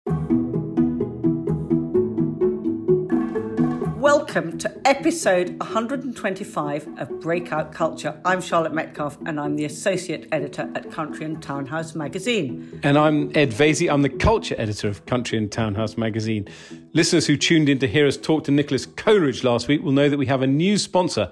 Welcome to episode 125 of Breakout Culture. I'm Charlotte Metcalfe and I'm the Associate Editor at Country and Townhouse magazine. And I'm Ed Vaizey. I'm the Culture Editor of Country and Townhouse magazine. Listeners who tuned in to hear us talk to Nicholas Coleridge last week will know that we have a new sponsor,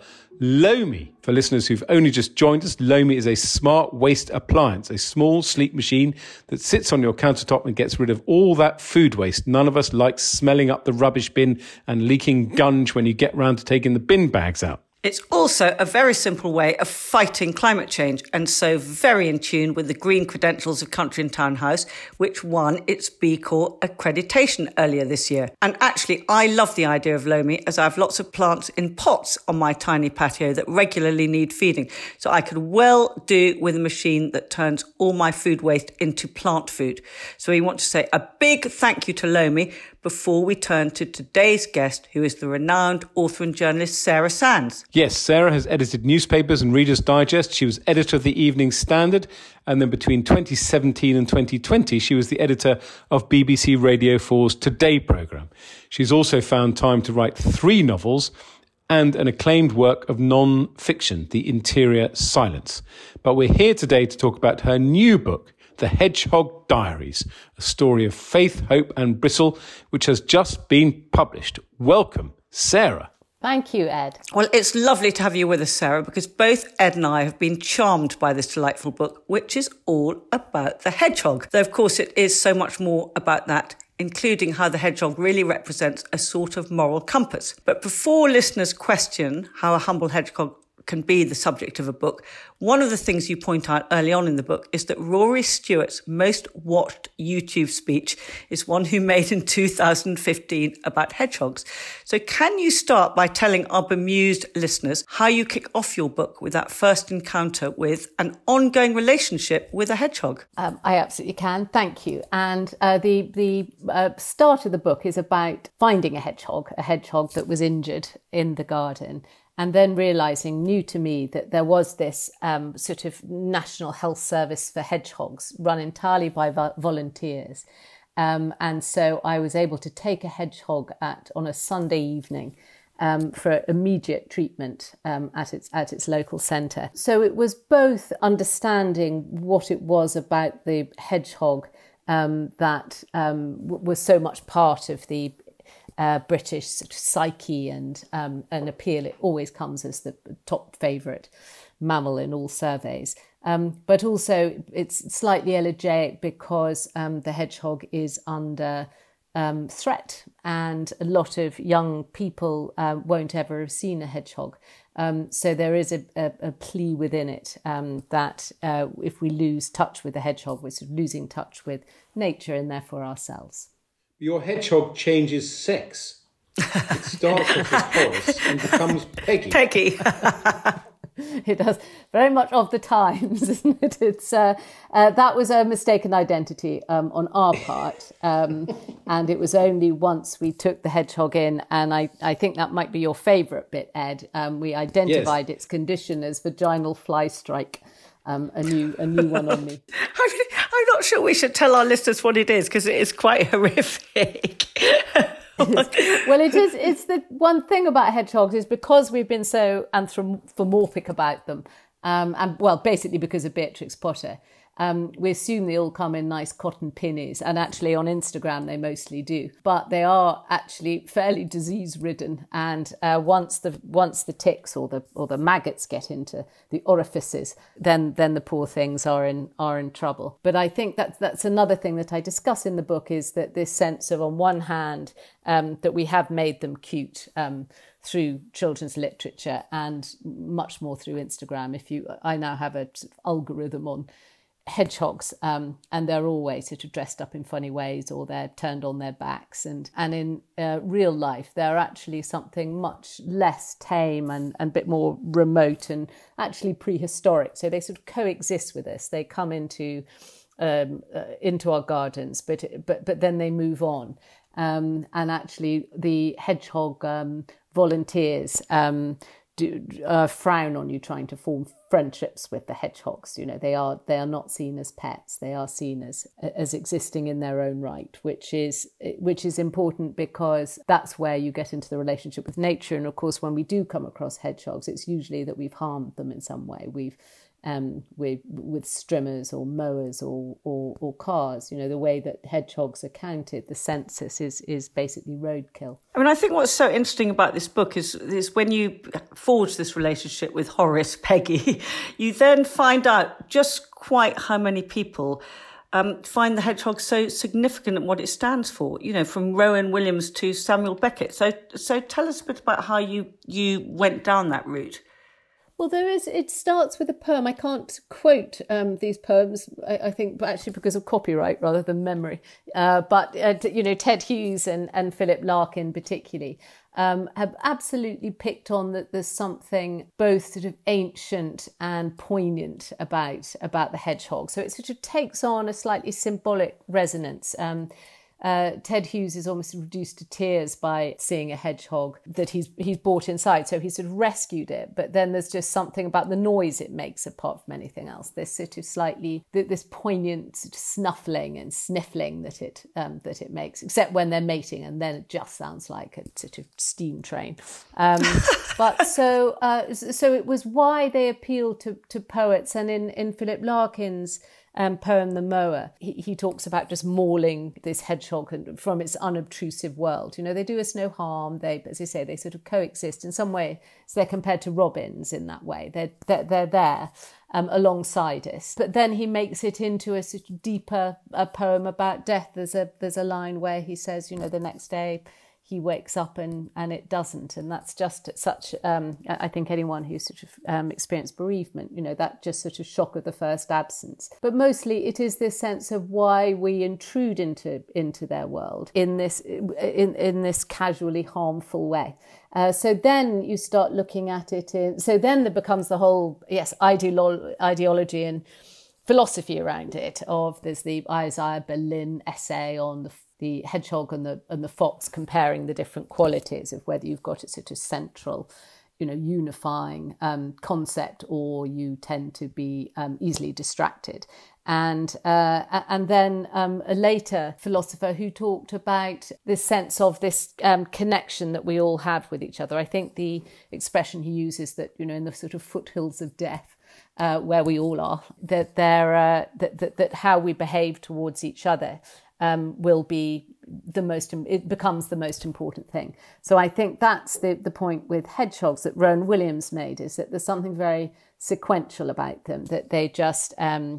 Lomi. For listeners who've only just joined us, Lomi is a smart waste appliance, a small, sleek machine that sits on your countertop and gets rid of all that food waste. None of us likes smelling up the rubbish bin and leaking gunge when you get round to taking the bin bags out. It's also a very simple way of fighting climate change and so very in tune with the green credentials of Country and Townhouse, which won its B Corp accreditation earlier this year. And actually, I love the idea of Lomi as I have lots of plants in pots on my tiny patio that regularly need feeding. So I could well do with a machine that turns all my food waste into plant food. So we want to say a big thank you to Lomi before we turn to today's guest, who is the renowned author and journalist Sarah Sands. Yes, Sarah has edited newspapers and Reader's Digest. She was editor of the Evening Standard. And then between 2017 and 2020, she was the editor of BBC Radio 4's Today programme. She's also found time to write 3 novels and an acclaimed work of non-fiction, The Interior Silence. But we're here today to talk about her new book, The Hedgehog Diaries, a story of faith, hope and bristle, which has just been published. Welcome, Sarah. Thank you, Ed. Well, it's lovely to have you with us, Sarah, because both Ed and I have been charmed by this delightful book, which is all about the hedgehog. Though, of course, it is so much more about that, including how the hedgehog really represents a sort of moral compass. But before listeners question how a humble hedgehog can be the subject of a book, one of the things you point out early on in the book is that Rory Stewart's most watched YouTube speech is one he made in 2015 about hedgehogs. So can you start by telling our bemused listeners how you kick off your book with that first encounter with an ongoing relationship with a hedgehog? I absolutely can. Thank you. And the start of the book is about finding a hedgehog that was injured in the garden. And then realising, new to me, that there was this sort of National Health Service for hedgehogs run entirely by volunteers. And so I was able to take a hedgehog on a Sunday evening for immediate treatment at its local centre. So it was both understanding what it was about the hedgehog that was so much part of the British sort of psyche and an appeal. It always comes as the top favourite mammal in all surveys. But also it's slightly elegiac because the hedgehog is under threat, and a lot of young people won't ever have seen a hedgehog. So there is a plea within it that if we lose touch with the hedgehog, we're sort of losing touch with nature and therefore ourselves. Your hedgehog changes sex. It starts off as Horace and becomes Peggy. Peggy. It does, very much of the times, isn't it? It's that was a mistaken identity on our part, and it was only once we took the hedgehog in, and I think that might be your favourite bit, Ed. We identified its condition as vaginal fly strike. A new one on me. I'm not sure we should tell our listeners what it is because it is quite horrific. Well, it is. It's the one thing about hedgehogs is because we've been so anthropomorphic about them, and well, basically because of Beatrix Potter. We assume they all come in nice cotton pinnies, and actually on Instagram they mostly do. But they are actually fairly disease-ridden, and once the ticks or the maggots get into the orifices, then the poor things are in trouble. But I think that's another thing that I discuss in the book is that this sense of, on one hand, that we have made them cute through children's literature and much more through Instagram. I now have a sort of algorithm on hedgehogs, and they're always sort of dressed up in funny ways, or they're turned on their backs, and in real life they're actually something much less tame and a bit more remote and actually prehistoric. So they sort of coexist with us. They come into our gardens, but then they move on, and actually the hedgehog volunteers frown on you trying to form friendships with the hedgehogs. They are not seen as pets. They are seen as existing in their own right, which is important, because that's where you get into the relationship with nature. And of course, when we do come across hedgehogs, it's usually that we've harmed them in some way. With strimmers or mowers or cars, the way that hedgehogs are counted, the census is basically roadkill. I mean, I think what's so interesting about this book is when you forge this relationship with Horace Peggy, you then find out just quite how many people find the hedgehog so significant and what it stands for, from Rowan Williams to Samuel Beckett. So tell us a bit about how you went down that route. Well, it starts with a poem. I can't quote these poems, I think, actually because of copyright rather than memory. But Ted Hughes and Philip Larkin particularly have absolutely picked on that there's something both sort of ancient and poignant about the hedgehog. So it sort of takes on a slightly symbolic resonance. Ted Hughes is almost reduced to tears by seeing a hedgehog that he's brought inside. So he sort of rescued it. But then there's just something about the noise it makes apart from anything else. This sort of this poignant sort of snuffling and sniffling that it makes, except when they're mating, and then it just sounds like a sort of steam train. But so it was why they appealed to poets. And in Philip Larkin's poem The Mower, he talks about just mauling this hedgehog from its unobtrusive world. They do us no harm. They, as I say, they sort of coexist in some way. So they're compared to robins in that way. They're there alongside us. But then he makes it into a sort of deeper poem about death. There's a line where he says, the next day he wakes up and it doesn't. And that's just such, I think anyone who's sort of experienced bereavement, that just sort of shock of the first absence. But mostly it is this sense of why we intrude into their world in this casually harmful way. So then you start looking at it so then there becomes the whole, ideology and philosophy around it. There's the Isaiah Berlin essay on the hedgehog and the fox, comparing the different qualities of whether you've got a sort of central, unifying concept, or you tend to be easily distracted. And then a later philosopher who talked about this sense of this connection that we all have with each other. I think the expression he uses that, in the sort of foothills of death, where we all are, that how we behave towards each other will be it becomes the most important thing. So I think that's the point with hedgehogs that Rowan Williams made, is that there's something very sequential about them, that they just,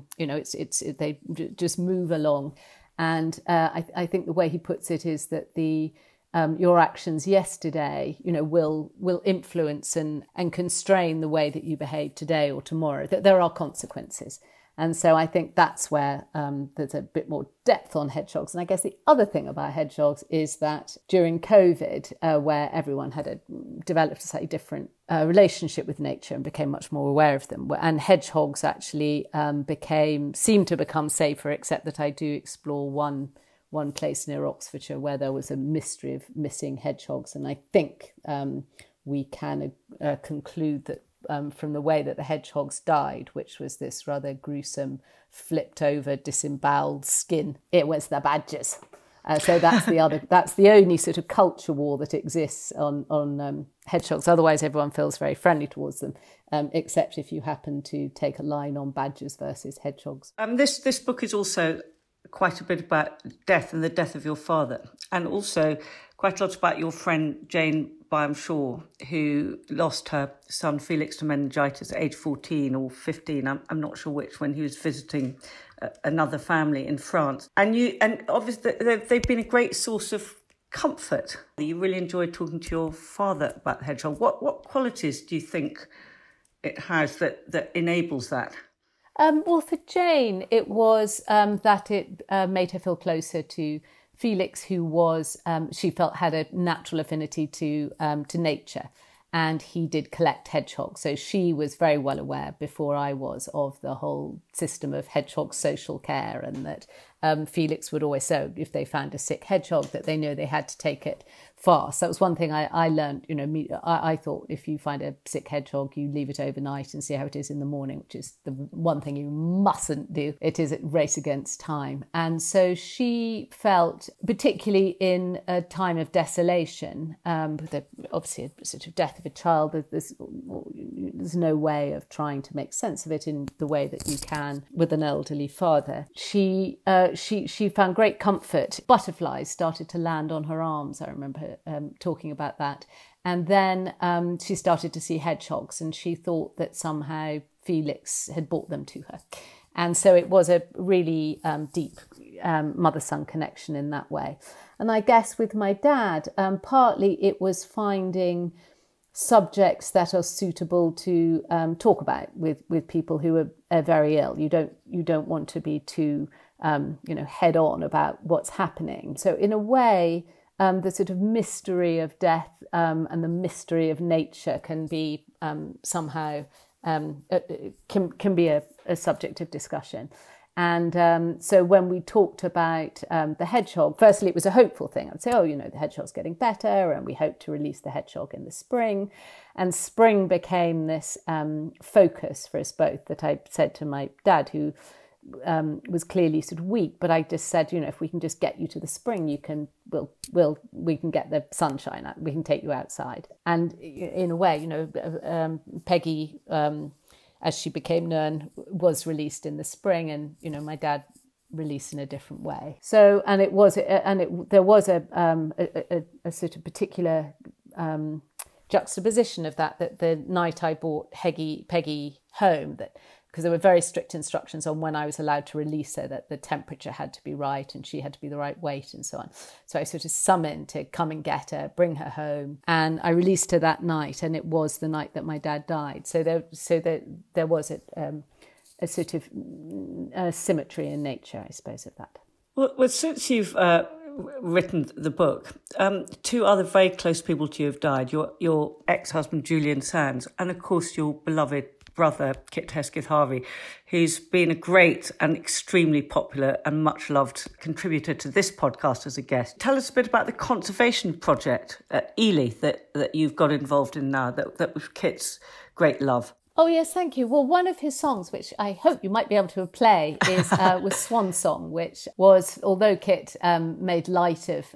they just move along. And I think the way he puts it is that your actions yesterday, will influence and constrain the way that you behave today or tomorrow, that there are consequences. And so I think that's where there's a bit more depth on hedgehogs. And I guess the other thing about hedgehogs is that during COVID, where everyone had developed a slightly different relationship with nature and became much more aware of them, and hedgehogs actually seemed to become safer, except that I do explore one place near Oxfordshire where there was a mystery of missing hedgehogs. And I think we can conclude that from the way that the hedgehogs died, which was this rather gruesome, flipped over, disemboweled skin, it was the badgers. So that's the only sort of culture war that exists on hedgehogs. Otherwise, everyone feels very friendly towards them, except if you happen to take a line on badgers versus hedgehogs. This book is also quite a bit about death and the death of your father, and also quite a lot about your friend Jane Byam-Shaw, who lost her son Felix to meningitis at age 14 or 15, I'm not sure which, when he was visiting another family in France. And obviously they've been a great source of comfort. You really enjoyed talking to your father about the hedgehog. What qualities do you think it has that enables that? Well, for Jane, it was that it made her feel closer to Felix, who was, she felt had a natural affinity to nature, and he did collect hedgehogs. So she was very well aware, before I was, of the whole system of hedgehog social care, and that Felix would always say if they found a sick hedgehog that they know they had to take it fast. That was one thing I learned. I thought if you find a sick hedgehog, you leave it overnight and see how it is in the morning, which is the one thing you mustn't do. It is a race against time. And so she felt, particularly in a time of desolation, with obviously a sort of death of a child, there's no way of trying to make sense of it in the way that you can with an elderly father. She found great comfort. Butterflies started to land on her arms. I remember talking about that. And then she started to see hedgehogs, and she thought that somehow Felix had brought them to her. And so it was a really deep mother-son connection in that way. And I guess with my dad, partly it was finding subjects that are suitable to talk about with people who are very ill. You don't want to be too head on about what's happening. So in a way, the sort of mystery of death and the mystery of nature can be somehow can be a subject of discussion. And so when we talked about the hedgehog, firstly, it was a hopeful thing. I'd say, the hedgehog's getting better, and we hope to release the hedgehog in the spring. And spring became this focus for us both, that I said to my dad, who was clearly sort of weak, but I just said, if we can just get you to the spring, we can get the sunshine out, we can take you outside. And in a way, Peggy, as she became known, was released in the spring, and my dad released in a different way. So, there was a sort of particular juxtaposition of that the night I brought Peggy home, because there were very strict instructions on when I was allowed to release her, that the temperature had to be right and she had to be the right weight and so on. So I sort of summoned to come and get her, bring her home, and I released her that night, and it was the night that my dad died. So there was a sort of symmetry in nature, I suppose, of that. Well, since you've written the book, two other very close people to you have died, your ex-husband Julian Sands, and of course your beloved brother Kit Hesketh-Harvey, who's been a great and extremely popular and much loved contributor to this podcast as a guest. Tell us a bit about the conservation project at Ely that you've got involved in now, that was Kit's great love. Oh, yes, thank you. Well, one of his songs, which I hope you might be able to play, was Swan Song, which was, although Kit made light of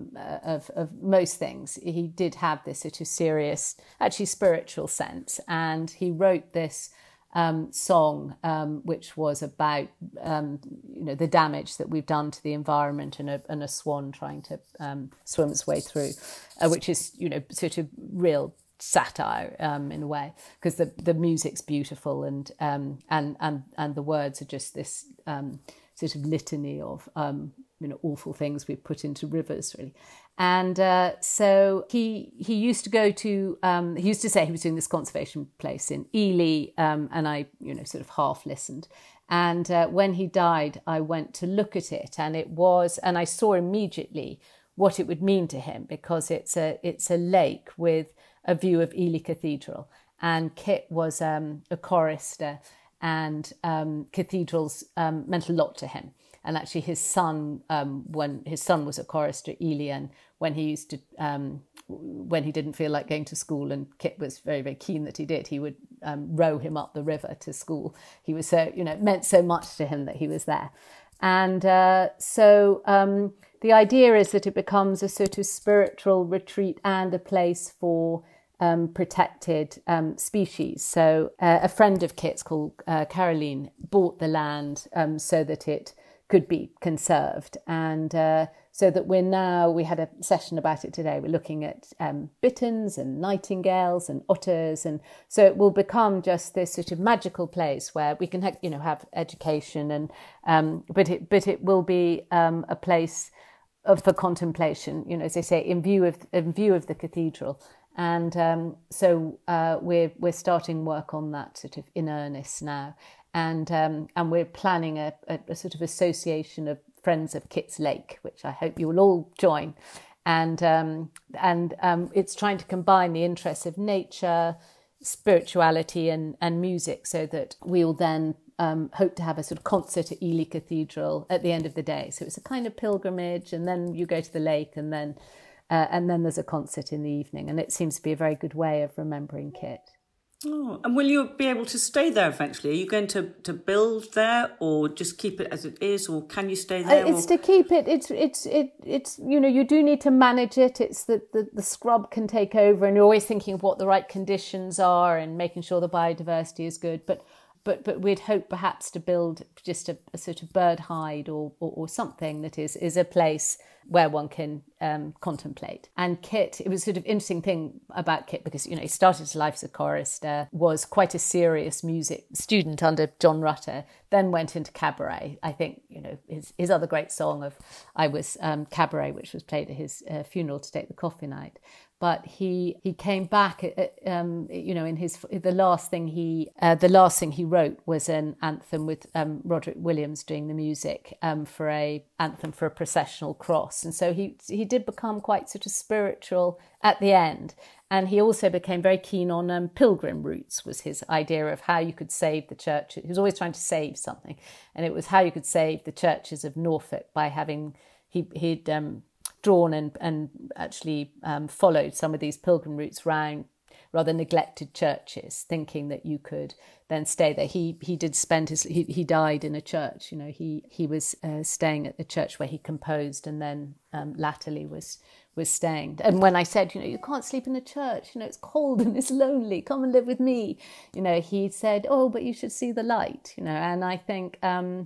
most things, he did have this sort of serious, actually spiritual sense. And he wrote this song, which was about, the damage that we've done to the environment, and a swan trying to swim its way through, which is, sort of real satire in a way, because the music's beautiful, and the words are just this sort of litany of awful things we've put into rivers, really. And so he used to go to he used to say he was doing this conservation place in Ely, and I sort of half listened. And when he died, I went to look at it, and I saw immediately what it would mean to him, because it's a lake with a view of Ely Cathedral, and Kit was a chorister, and cathedrals meant a lot to him. And actually, his son, when his son was a chorister at Ely, and when he didn't feel like going to school, and Kit was very, very keen that he did, he would row him up the river to school. He was so, it meant so much to him that he was there. And so the idea is that it becomes a sort of spiritual retreat and a place for protected species. So a friend of Kit's called Caroline bought the land so that it could be conserved, and so that we had a session about it today. We're looking at bitterns and nightingales and otters, and so it will become just this sort of magical place where we can have education, and but it will be a place for contemplation, as they say, in view of the cathedral. And so we're starting work on that sort of in earnest now, and we're planning a sort of association of Friends of Kit's Lake, which I hope you will all join, and it's trying to combine the interests of nature, spirituality, and music, so that we'll then hoped to have a sort of concert at Ely Cathedral at the end of the day. So it's a kind of pilgrimage, and then you go to the lake, and then there's a concert in the evening. And it seems to be a very good way of remembering Kit. Oh, and will you be able to stay there eventually? Are you going to build there, or just keep it as it is, or can you stay there? It's to keep it. It's you do need to manage it. It's that the scrub can take over, and you're always thinking of what the right conditions are and making sure the biodiversity is good. But we'd hope perhaps to build just a sort of bird hide or something that is a place where one can contemplate. And Kit, it was sort of interesting thing about Kit, because, he started his life as a chorister, was quite a serious music student under John Rutter, then went into cabaret. I think, his other great song of I Was Cabaret, which was played at his funeral to take the coffee night. But he came back, in the last thing he wrote was an anthem with Roderick Williams doing the music for a anthem for a processional cross, and so he did become quite sort of spiritual at the end. And he also became very keen on pilgrim routes, was his idea of how you could save the church. He was always trying to save something, and it was how you could save the churches of Norfolk by having he'd drawn and actually followed some of these pilgrim routes round rather neglected churches, thinking that you could then stay there. He did spend he died in a church. He was staying at the church where he composed, and then latterly was staying. And when I said, you can't sleep in the church, it's cold and it's lonely, come and live with me, he said, oh, but you should see the light, and I think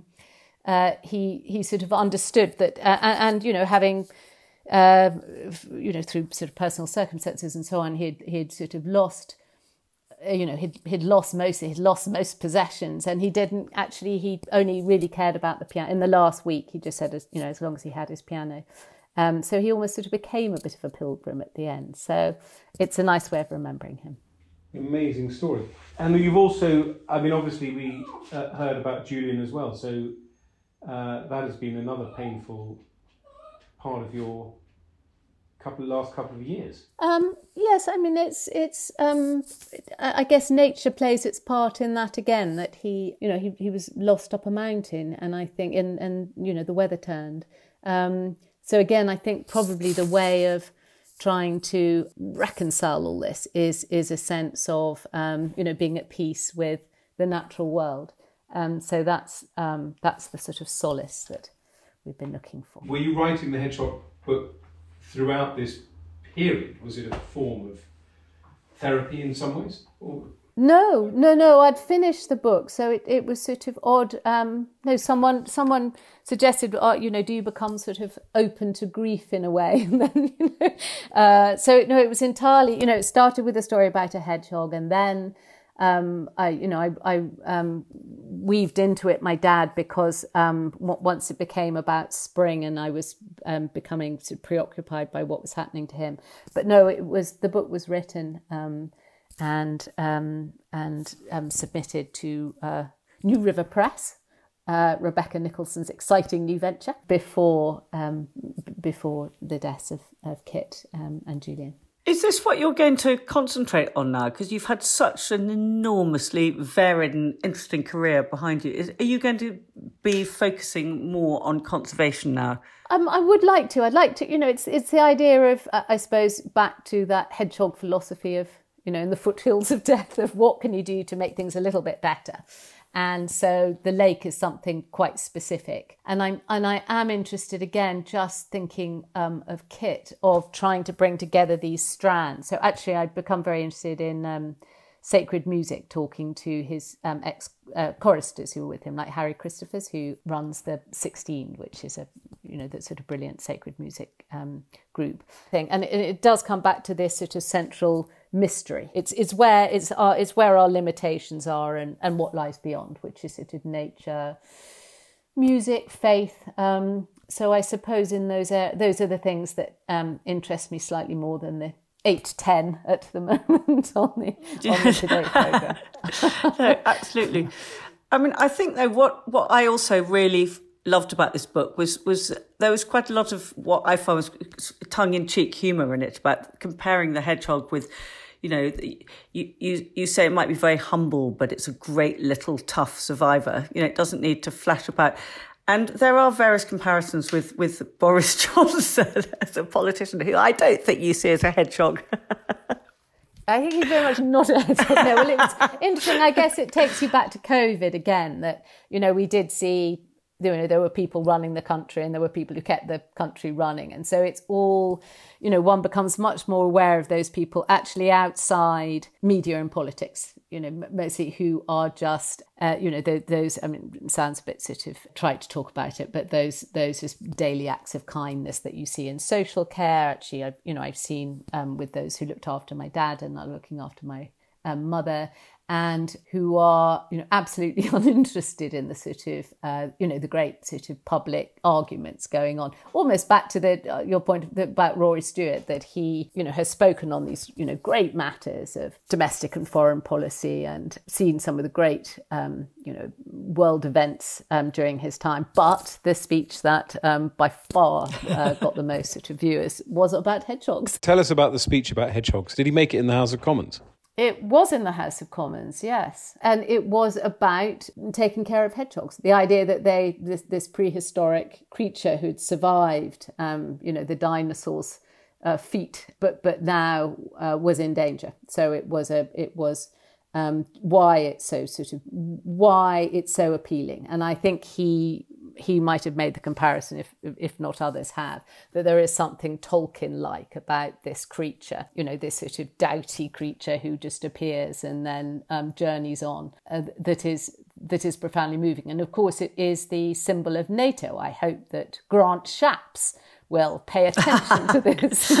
he sort of understood that, and having through sort of personal circumstances and so on, he'd sort of lost, he'd lost most possessions, and he only really cared about the piano. In the last week, he just said, as long as he had his piano. So he almost sort of became a bit of a pilgrim at the end. So it's a nice way of remembering him. Amazing story. And you've also, obviously we heard about Julian as well. So that has been another painful part of your last couple of years. Yes, it's I guess nature plays its part in that again, that he was lost up a mountain, and I think and the weather turned. So again, I think probably the way of trying to reconcile all this is a sense of being at peace with the natural world. So that's the sort of solace that we've been looking for. Were you writing the Hedgehog book throughout this period? Was it a form of therapy in some ways? Or? No. I'd finished the book, so it was sort of odd. Someone suggested, do you become sort of open to grief in a way? And then, it was entirely, it started with a story about a hedgehog, and then I weaved into it my dad, because once it became about spring and I was becoming sort of preoccupied by what was happening to him. But no, the book was written and submitted to New River Press, Rebecca Nicholson's exciting new venture, before the deaths of Kit and Julian. Is this what you're going to concentrate on now? Because you've had such an enormously varied and interesting career behind you. Are you going to be focusing more on conservation now? I would like to. I'd like to, it's the idea of, I suppose, back to that hedgehog philosophy of, in the foothills of death, of what can you do to make things a little bit better. And so the lake is something quite specific. And I am interested, again, just thinking of Kit, of trying to bring together these strands. So actually I'd become very interested in sacred music, talking to his ex-choristers who were with him, like Harry Christophers, who runs the 16, which is that sort of brilliant sacred music group thing. And it does come back to this sort of central mystery. It's where our limitations are and what lies beyond, which is sort of nature, music, faith. So I suppose in those are the things that interest me slightly more than the 8 to 10 at the moment on the Today programme. No, absolutely. I think though what I also really loved about this book was there was quite a lot of what I found was tongue-in-cheek humour in it, about comparing the hedgehog with you say it might be very humble, but it's a great little tough survivor. It doesn't need to flash about. And there are various comparisons with Boris Johnson as a politician, who I don't think you see as a hedgehog. I think he's very much not a hedgehog. No, well, it's interesting. I guess it takes you back to COVID again, that, we did see, there were people running the country and there were people who kept the country running. And so it's all, one becomes much more aware of those people actually outside media and politics, mostly who are just, those, it sounds a bit sort of trite to talk about it, but those just daily acts of kindness that you see in social care. Actually, I've seen with those who looked after my dad and are looking after my mother, and who are, absolutely uninterested in the sort of, the great sort of public arguments going on. Almost back to your point about Rory Stewart, that he, has spoken on these, great matters of domestic and foreign policy and seen some of the great, world events during his time. But the speech that by far got the most sort of viewers was about hedgehogs. Tell us about the speech about hedgehogs. Did he make it in the House of Commons? It was in the House of Commons, yes. And it was about taking care of hedgehogs. The idea that this prehistoric creature who'd survived, the dinosaurs' feat, but now was in danger. So it was why it's so appealing. And I think he might have made the comparison, if not others have, that there is something Tolkien-like about this creature, this sort of doughty creature who just appears and then journeys on, that is profoundly moving. And of course, it is the symbol of NATO. I hope that Grant Shapps will pay attention to this.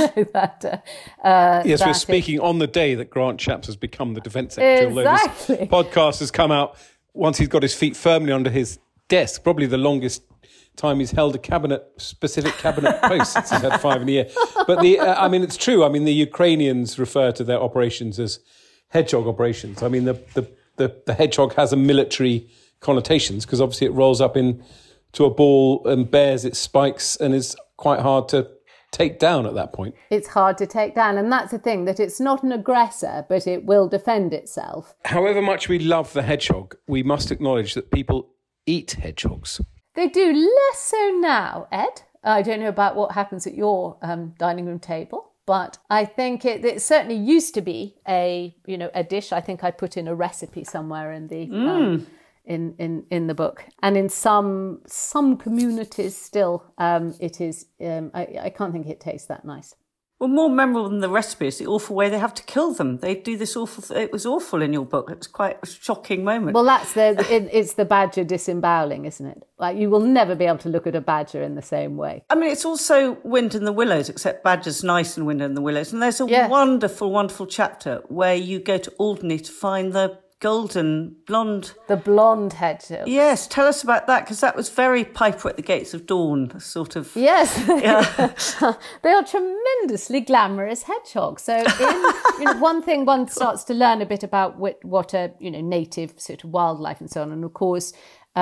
Yes, we're speaking on the day that Grant Shapps has become the Defence Secretary. Exactly. Although this podcast has come out once he's got his feet firmly under his desk, probably the longest time he's held a specific cabinet post since he's had 5 in a year. But it's true. The Ukrainians refer to their operations as hedgehog operations. The hedgehog has a military connotations because obviously it rolls up into a ball and bears its spikes and is quite hard to take down at that point. It's hard to take down, and that's the thing, that it's not an aggressor, but it will defend itself. However much we love the hedgehog, we must acknowledge that people eat hedgehogs. They do, less so now, Ed. I don't know about what happens at your dining room table, but I think it certainly used to be a dish. I think I put in a recipe somewhere in the in the book, and in some communities still it is. I can't think it tastes that nice. Well, more memorable than the recipe is the awful way they have to kill them. They do this awful. It was awful in your book. It was quite a shocking moment. Well, it's the badger disemboweling, isn't it? Like, you will never be able to look at a badger in the same way. It's also Wind in the Willows, except Badger's nice in Wind in the Willows. And there's a wonderful, wonderful chapter where you go to Alderney to find the golden blonde. The blonde hedgehog. Yes, tell us about that, because that was very Piper at the Gates of Dawn, sort of. Yes. Yeah. They are tremendously glamorous hedgehogs. So one thing one starts to learn a bit about what a native sort of wildlife and so on. And of course,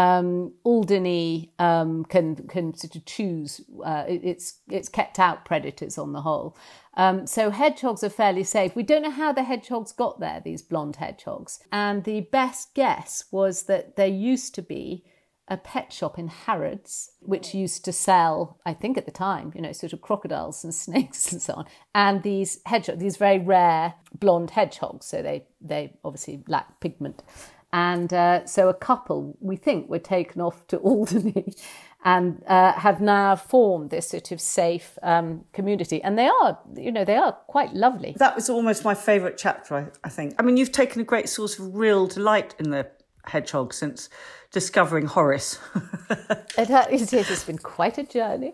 Alderney can sort of choose. It's kept out predators on the whole. So hedgehogs are fairly safe. We don't know how the hedgehogs got there, these blonde hedgehogs. And the best guess was that there used to be a pet shop in Harrods, which used to sell, I think at the time, sort of crocodiles and snakes and so on. And these hedgehogs, these very rare blonde hedgehogs, so they obviously lack pigment. And so a couple, we think, were taken off to Alderney and have now formed this sort of safe community. And they are quite lovely. That was almost my favourite chapter, I think. You've taken a great source of real delight in the hedgehog since discovering Horace. It has been quite a journey.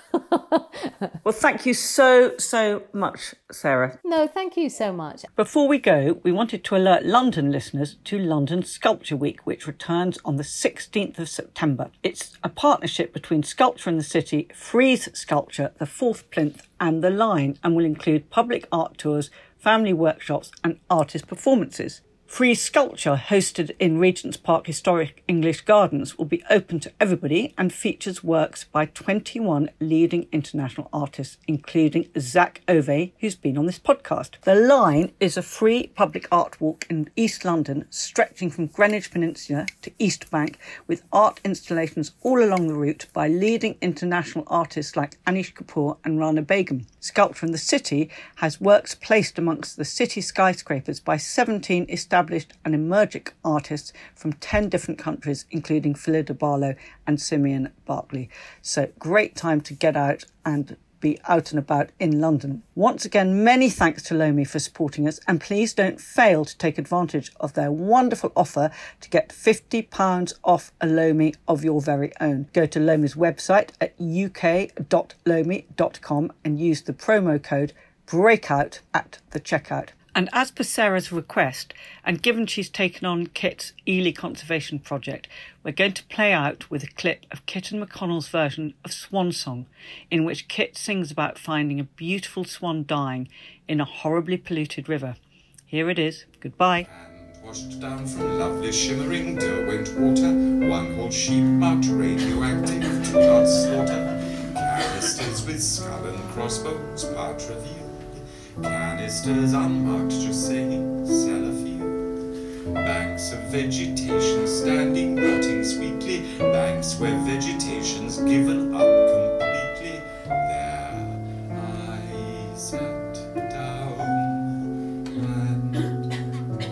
Well, thank you so much, Sarah. No, thank you so much. Before we go, we wanted to alert London listeners to London Sculpture Week, which returns on the 16th of September. It's a partnership between Sculpture in the City, Frieze Sculpture, the Fourth Plinth and The Line, and will include public art tours, family workshops and artist performances. Free sculpture hosted in Regent's Park Historic English Gardens will be open to everybody and features works by 21 leading international artists, including Zach Ove, who's been on this podcast. The Line is a free public art walk in East London, stretching from Greenwich Peninsula to East Bank, with art installations all along the route by leading international artists like Anish Kapoor and Rana Begum. Sculpture in the City has works placed amongst the city skyscrapers by 17 established and emerging artists from 10 different countries, including Phillida Barlow and Simeon Barkley. So great time to get out and be out and about in London. Once again, many thanks to Lomi for supporting us, and please don't fail to take advantage of their wonderful offer to get £50 off a Lomi of your very own. Go to Lomi's website at uk.lomi.com and use the promo code BREAKOUT at the checkout. And as per Sarah's request, and given she's taken on Kit's Ely Conservation Project, we're going to play out with a clip of Kit and McConnell's version of Swan Song, in which Kit sings about finding a beautiful swan dying in a horribly polluted river. Here it is. Goodbye. And washed down from lovely shimmering Derwent water, one whole sheep marked radioactive to not slaughter. Canisters with skull and crossbones, part revealed. Canisters unmarked, just saying, Sellafield. Banks of vegetation standing, rotting sweetly. Banks where vegetation's given up completely. There I sat down and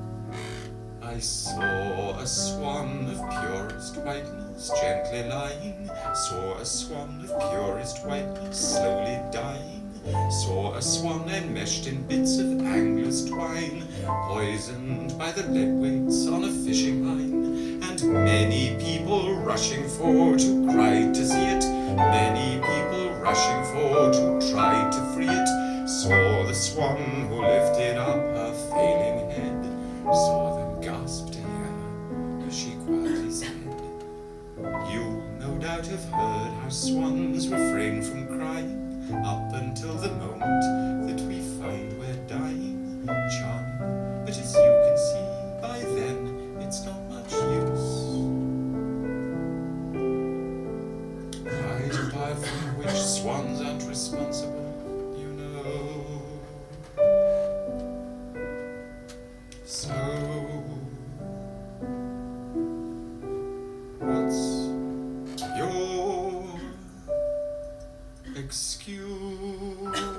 I saw a swan of purest whiteness gently lying. Saw a swan of purest whiteness slowly dying. Saw a swan enmeshed in bits of angler's twine, poisoned by the lead weights on a fishing line, and many people rushing for to cry to see it, many people rushing for to try to free it. Saw the swan who lifted up her failing head, saw them gasp together as she quietly said, "You no doubt have heard how swans refrain from crying up until the moment that we find we're dying, John. But as you can see, by then it's not much use. Quite apart from which swans aren't responsible, you know. So, what's your excuse?